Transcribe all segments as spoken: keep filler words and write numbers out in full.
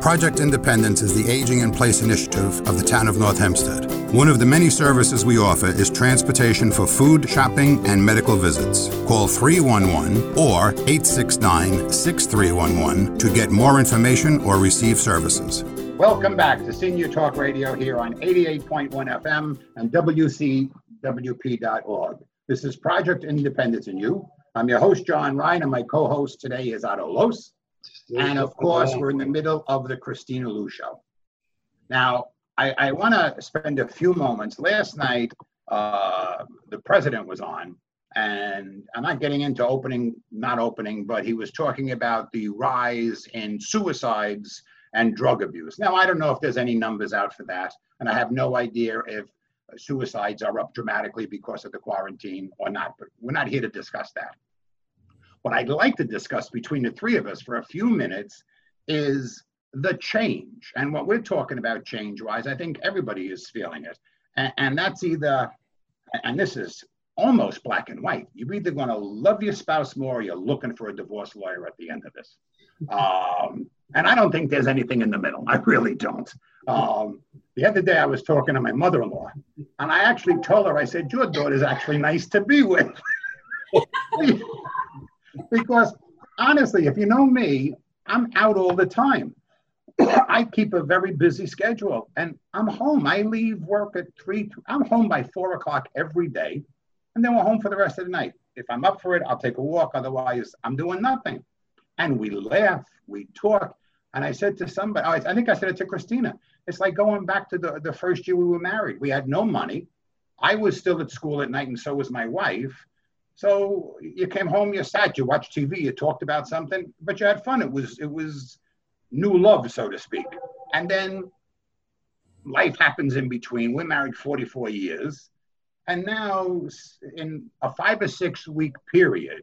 Project Independence is the Aging in Place initiative of the town of North Hempstead. One of the many services we offer is transportation for food, shopping, and medical visits. Call three one one or eight six nine, six three one one to get more information or receive services. Welcome back to Senior Talk Radio here on eighty-eight point one F M and W C W P dot org. This is Project Independence and You. I'm your host, John Ryan, and my co-host today is Otto Los. And of course, we're in the middle of the Christina Liu Show. Now, I, I want to spend a few moments. Last night, uh, the president was on, and I'm not getting into opening, not opening, but he was talking about the rise in suicides and drug abuse. Now, I don't know if there's any numbers out for that, and I have no idea if suicides are up dramatically because of the quarantine or not, but we're not here to discuss that. What I'd like to discuss between the three of us for a few minutes is the change. And what we're talking about change-wise, I think everybody is feeling it. And, and that's either, and this is almost black and white, you're either going to love your spouse more or you're looking for a divorce lawyer at the end of this. Um, and I don't think there's anything in the middle. I really don't. Um, the other day I was talking to my mother-in-law, and I actually told her, I said, your daughter's actually nice to be with. Because honestly, if you know me, I'm out all the time. I keep a very busy schedule, and I'm home. I leave work at three. I'm home by four o'clock every day, and then we're home for the rest of the night. If I'm up for it, I'll take a walk. Otherwise, I'm doing nothing. And we laugh, we talk. And I said to somebody, I think I said it to Christina, it's like going back to the, the first year we were married. We had no money. I was still at school at night, and so was my wife. So you came home, you sat, you watched T V, you talked about something, but you had fun. It was it was new love, so to speak. And then life happens in between. We're married forty-four years. And now in a five or six week period,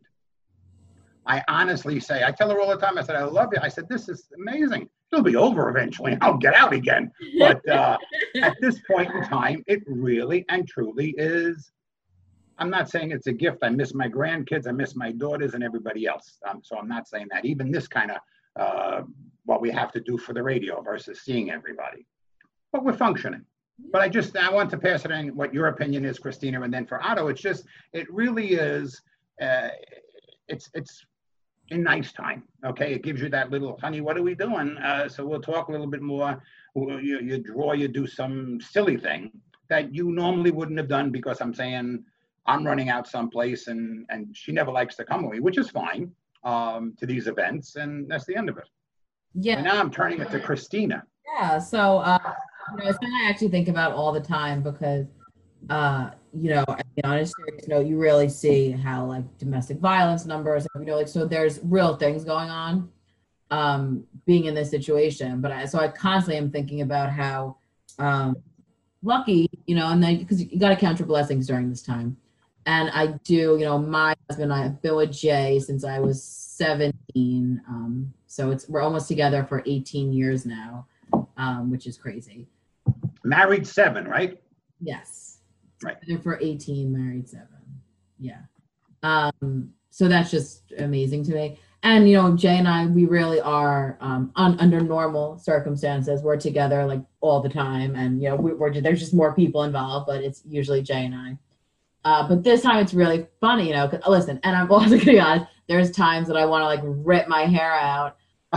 I honestly say, I tell her all the time, I said, I love you. I said, this is amazing. It'll be over eventually. I'll get out again. But uh, at this point in time, it really and truly is. I'm not saying it's a gift. I miss my grandkids. I miss my daughters and everybody else. Um, so I'm not saying that. Even this kind of uh, what we have to do for the radio versus seeing everybody. But we're functioning. But I just, I want to pass it on what your opinion is, Christina. And then for Otto, it's just, it really is, uh, it's, it's a nice time. Okay. It gives you that little, honey, what are we doing? Uh, so we'll talk a little bit more. You, you draw, you do some silly thing that you normally wouldn't have done because I'm saying, I'm running out someplace and, and she never likes to come with me, which is fine um, to these events. And that's the end of it. Yeah. And now I'm turning it to Christina. Yeah. So, uh, you know, it's something I actually think about all the time because, uh, you know, on a serious note, you really see how like domestic violence numbers, you know, like, so there's real things going on um, being in this situation. But I, so I constantly am thinking about how um, lucky, you know, and then because you got to count your blessings during this time. And I do, you know, my husband and I have been with Jay since I was seventeen. Um, so it's we're almost together for eighteen years now, um, which is crazy. Married seven, right? Yes. Right. Together for eighteen, married seven. Yeah. Um, so that's just amazing to me. And, you know, Jay and I, we really are um, on, under normal circumstances. We're together like all the time. And, you know, we, we're there's just more people involved, but it's usually Jay and I. Uh, but this time it's really funny, you know, 'cause, listen, and I'm also going to be honest, there's times that I want to like rip my hair out.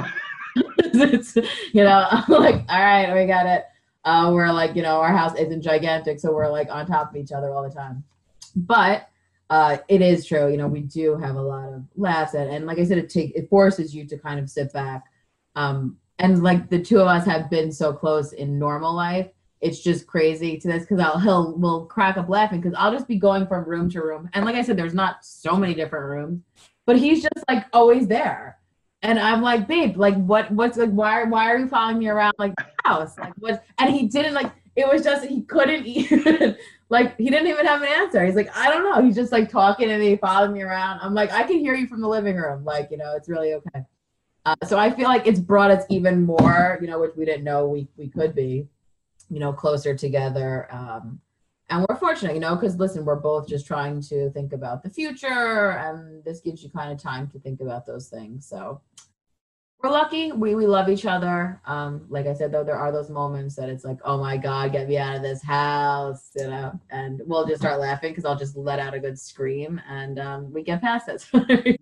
It's, you know, I'm like, all right, we got it. Uh, we're like, you know, our house isn't gigantic, so we're like on top of each other all the time. But uh, it is true, you know, we do have a lot of laughs. And, and like I said, it take, it forces you to kind of sit back. Um, and like the two of us have been so close in normal life. It's just crazy to this because I'll he'll will crack up laughing because I'll just be going from room to room. And like I said, there's not so many different rooms, but he's just like always there. And I'm like, babe, like what what's like why why are you following me around like the house? Like what and he didn't like it was just he couldn't even like he didn't even have an answer. He's like, I don't know. He's just like talking to me, following me around. I'm like, I can hear you from the living room. Like, you know, it's really okay. Uh, so I feel like it's brought us even more, you know, which we didn't know we we could be. You know, closer together. Um, and we're fortunate, you know, because listen, we're both just trying to think about the future and this gives you kind of time to think about those things. So we're lucky. We we love each other. Um, like I said, though, there are those moments that it's like, oh my God, get me out of this house, you know, and we'll just start laughing because I'll just let out a good scream and um, we get past it.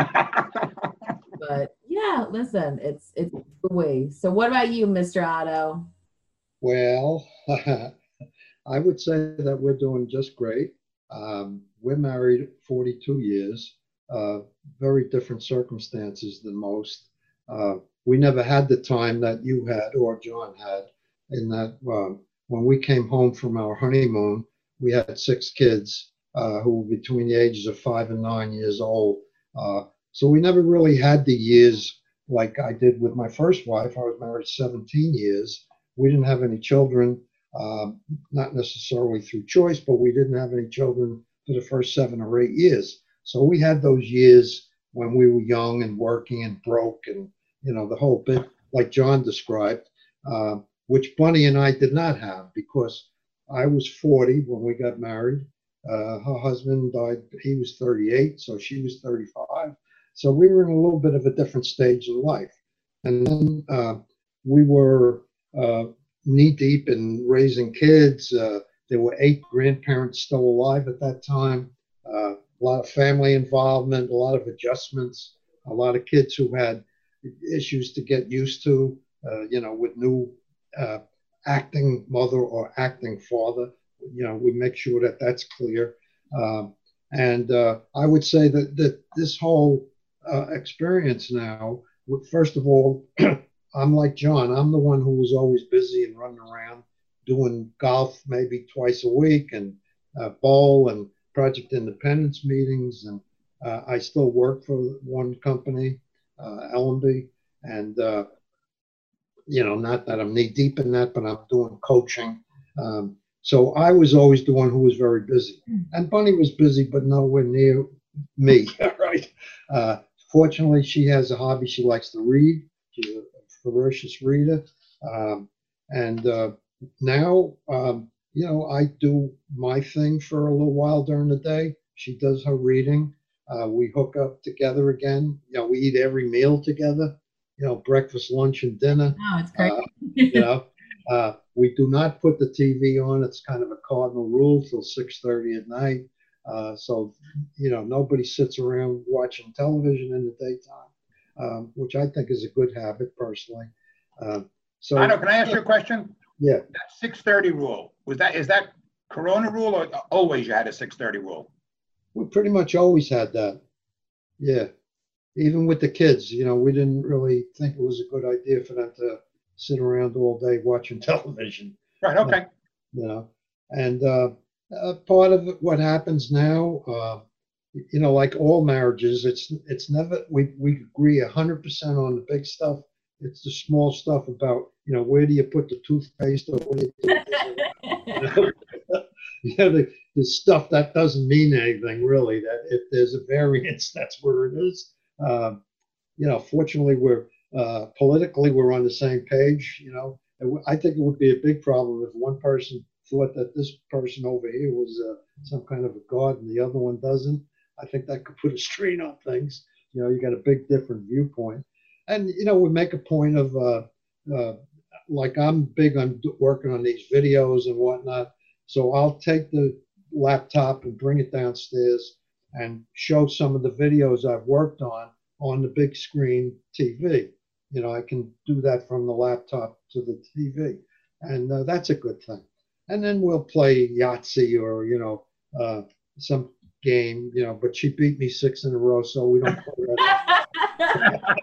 But yeah, listen, it's it's the way. So what about you, Mister Otto? Well, I would say that we're doing just great. Um, we're married forty-two years, uh, very different circumstances than most. Uh, we never had the time that you had or John had, in that um, when we came home from our honeymoon, we had six kids uh, who were between the ages of five and nine years old. Uh, so we never really had the years like I did with my first wife. I was married seventeen years. We didn't have any children. Um, not necessarily through choice, but we didn't have any children for the first seven or eight years. So we had those years when we were young and working and broke and, you know, the whole bit like John described, uh, which Bunny and I did not have because I was forty when we got married. Uh, her husband died, he was thirty-eight, so she was thirty-five. So we were in a little bit of a different stage of life. And then uh, we were uh, knee deep in raising kids. Uh, there were eight grandparents still alive at that time. Uh, a lot of family involvement, a lot of adjustments, a lot of kids who had issues to get used to, uh, you know, with new uh, acting mother or acting father. You know, we make sure that that's clear. Um, and uh, I would say that, that this whole uh, experience now, first of all, I'm like John. I'm the one who was always busy and running around doing golf maybe twice a week and uh, bowl and Project Independence meetings. And uh, I still work for one company, uh, Allenby. And, uh, you know, not that I'm knee deep in that, but I'm doing coaching. Um, so I was always the one who was very busy. And Bunny was busy, but nowhere near me, right? Uh, fortunately, she has a hobby. She likes to read. She's a ferocious reader. Um, and uh, now, um, you know, I do my thing for a little while during the day. She does her reading. Uh, we hook up together again. You know, we eat every meal together, you know, breakfast, lunch, and dinner. Oh, it's great. Uh, you know, uh, we do not put the T V on. It's kind of a cardinal rule till six thirty at night. Uh, so, you know, nobody sits around watching television in the daytime. Um, which I think is a good habit personally. Uh, so, Otto, can I ask you a question? Yeah. That six thirty rule, was that, is that Corona rule or always you had a six thirty rule? We pretty much always had that. Yeah. Even with the kids, you know, we didn't really think it was a good idea for them to sit around all day watching television. Right, okay. You know, and uh, uh, part of what happens now, uh, you know, like all marriages, it's it's never we we agree a hundred percent on the big stuff. It's the small stuff about, you know, where do you put the toothpaste or where do you put this, you know, you know the, the stuff that doesn't mean anything really. That if there's a variance, that's where it is. Um, you know, fortunately, we're uh, politically we're on the same page. You know, and I think it would be a big problem if one person thought that this person over here was uh, some kind of a god and the other one doesn't. I think that could put a strain on things. You know, you got a big different viewpoint. And, you know, we make a point of, uh, uh, like I'm big on working on these videos and whatnot. So I'll take the laptop and bring it downstairs and show some of the videos I've worked on on the big screen T V. You know, I can do that from the laptop to the T V. And uh, that's a good thing. And then we'll play Yahtzee or, you know, uh, some game, you know, but she beat me six in a row, so we don't play that.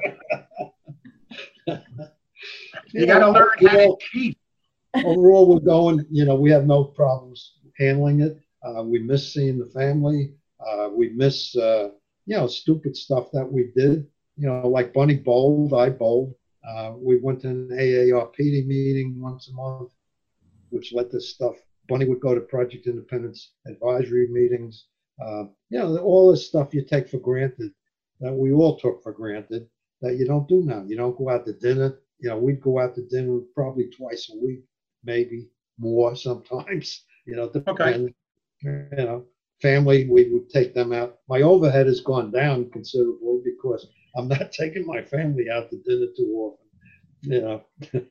You, you got to learn how to cheat. Overall, we're going, you know, we have no problems handling it. Uh, we miss seeing the family. Uh, we miss, uh, you know, stupid stuff that we did. You know, like Bunny bowled, I bowled. Uh, we went to an A A R P meeting once a month, which led to stuff. Bunny would go to Project Independence advisory meetings. Uh, you know, all this stuff you take for granted, that we all took for granted, that you don't do now. You don't go out to dinner. You know, we'd go out to dinner probably twice a week, maybe more sometimes. You know, depending. Okay. You know, family, we would take them out. My overhead has gone down considerably because I'm not taking my family out to dinner too often, you know.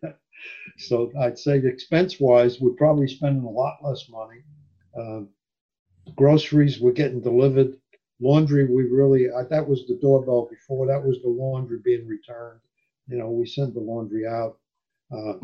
So I'd say expense-wise, we're probably spending a lot less money. Uh, groceries, we're getting delivered. Laundry, we really, uh, that was the doorbell before. That was the laundry being returned. You know, we send the laundry out. Uh,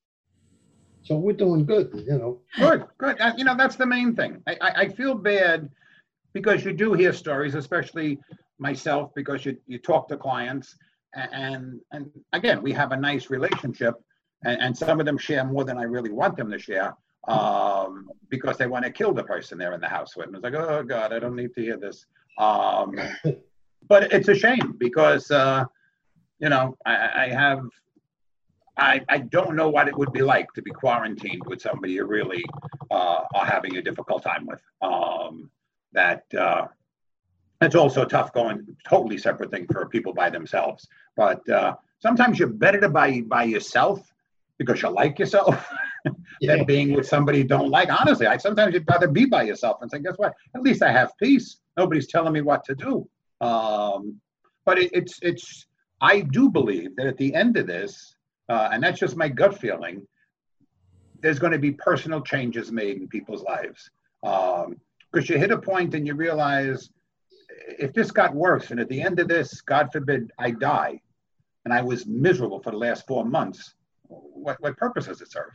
so we're doing good, you know. Good, good. Uh, you know, that's the main thing. I, I, I feel bad because you do hear stories, especially myself, because you, you talk to clients. And, and again, we have a nice relationship. And, and some of them share more than I really want them to share, um, because they want to kill the person they're in the house with. And it's like, oh, God, I don't need to hear this. Um, but it's a shame because, uh, you know, I, I have, I, I don't know what it would be like to be quarantined with somebody you really uh, are having a difficult time with. Um, that uh, it's also tough going, totally separate thing for people by themselves. But uh, sometimes you're better to by by yourself because you like yourself Yeah. than being with somebody you don't like. Honestly, I sometimes you'd rather be by yourself and say, guess what? At least I have peace. Nobody's telling me what to do. Um, but it, it's it's. I do believe that at the end of this, uh, and that's just my gut feeling, there's going to be personal changes made in people's lives. Um, because you hit a point and you realize if this got worse, and at the end of this, God forbid, I die, and I was miserable for the last four months, what, what purpose does it serve?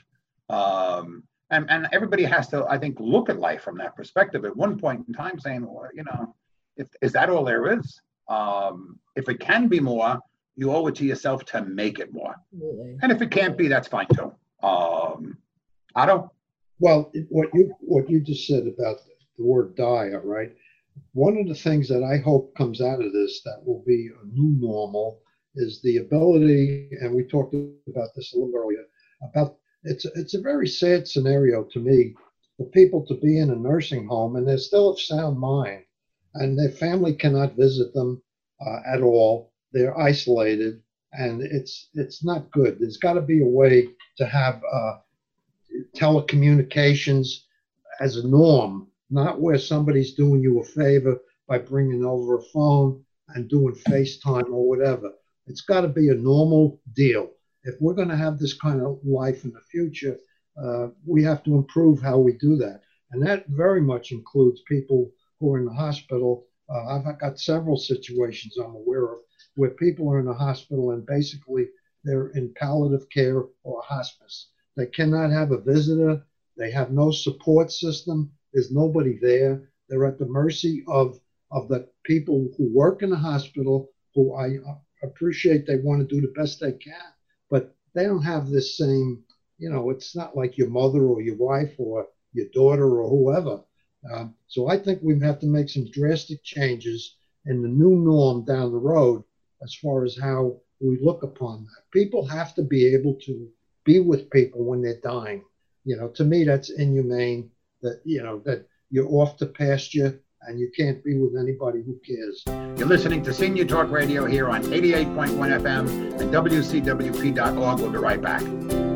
Um, and, and everybody has to, I think, look at life from that perspective at one point in time saying, well, you know, if, is that all there is? Um, if it can be more, you owe it to yourself to make it more. Absolutely. And if it can't be, that's fine too. Um, Otto? Well, what you what you just said about the word die, all right? One of the things that I hope comes out of this that will be a new normal is the ability, and we talked about this a little earlier, about it's it's a very sad scenario to me for people to be in a nursing home and they're still of sound mind and their family cannot visit them uh, at all. They're isolated and it's it's not good. There's got to be a way to have uh, telecommunications as a norm, not where somebody's doing you a favor by bringing over a phone and doing FaceTime or whatever. It's got to be a normal deal. If we're going to have this kind of life in the future, uh, we have to improve how we do that. And that very much includes people who are in the hospital. Uh, I've got several situations I'm aware of where people are in the hospital and basically they're in palliative care or hospice. They cannot have a visitor. They have no support system. There's nobody there. They're at the mercy of, of the people who work in the hospital, who I appreciate they want to do the best they can, but they don't have this same, you know, it's not like your mother or your wife or your daughter or whoever. Um, so I think we have to make some drastic changes in the new norm down the road as far as how we look upon that. People have to be able to be with people when they're dying. You know, to me, that's inhumane that, you know, that you're off to pasture and you can't be with anybody who cares. You're listening to Senior Talk Radio here on eighty-eight point one F M and W C W P dot org. We'll be right back.